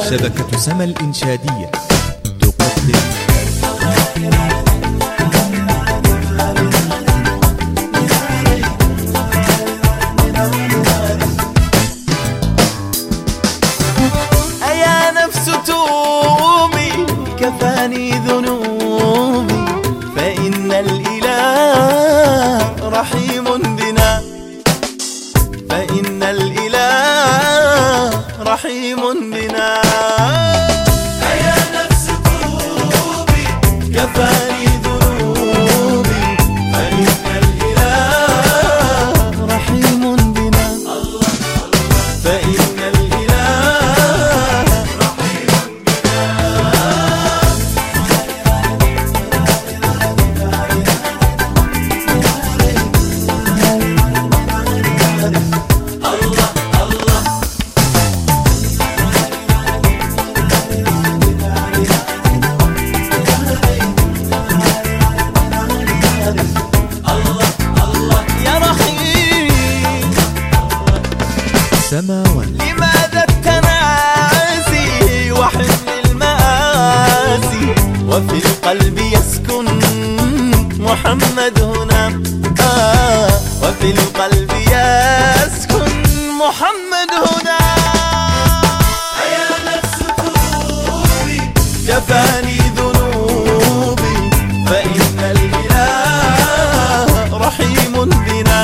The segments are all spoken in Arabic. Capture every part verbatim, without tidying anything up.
شبكة سما الإنشادية تقدم أيا نفس توبي كفاني ذنوبي فإن الإله رحيم بنا فإن الإله رحيم بنا أيا نفس توبي كفاني ذنوبي فإن الإله رحيم بنا فإن الإله رحيم بنا الله الله سماوان. لماذا التناسي وحمل المآسي وفي القلب يسكن محمد هنا آه وفي القلب يسكن محمد هنا. أيا نفس توبي كفاني ذنوبي فإن الإله رحيم بنا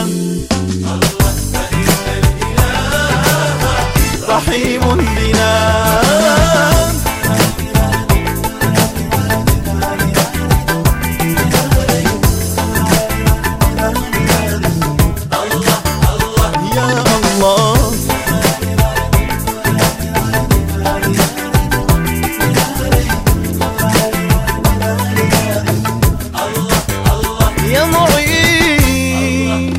رحيم بنا. الله الله يا الله الله الله يا معين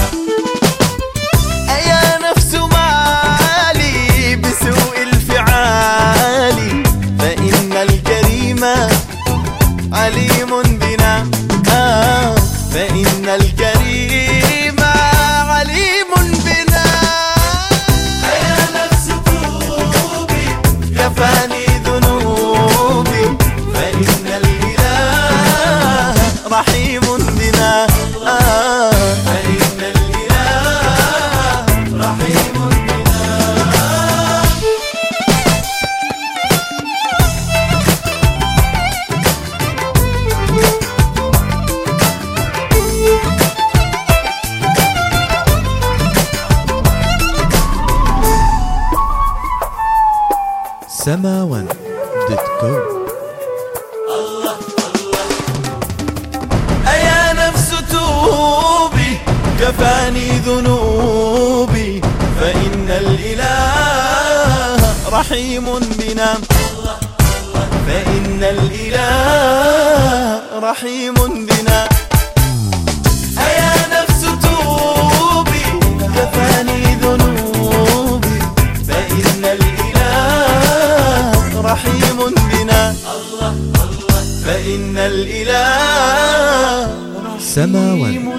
أيا نفس مالي بسوء الفعال فإن الكريم عليم بنا آه فإن الكريم عليم بنا. أيا نفس توبي كفاني ذنوبي فإن الإله رحيم بنا آه فإن الإله رحيم بنا سماوان دوت كوم. أيا نفس توبي كفاني ذنوبي فإن الإله رحيم بنا فإن الإله رحيم بنا. أيا نفس توبي كفاني ذنوبي فإن الإله رحيم بنا فإن الإله سماوان.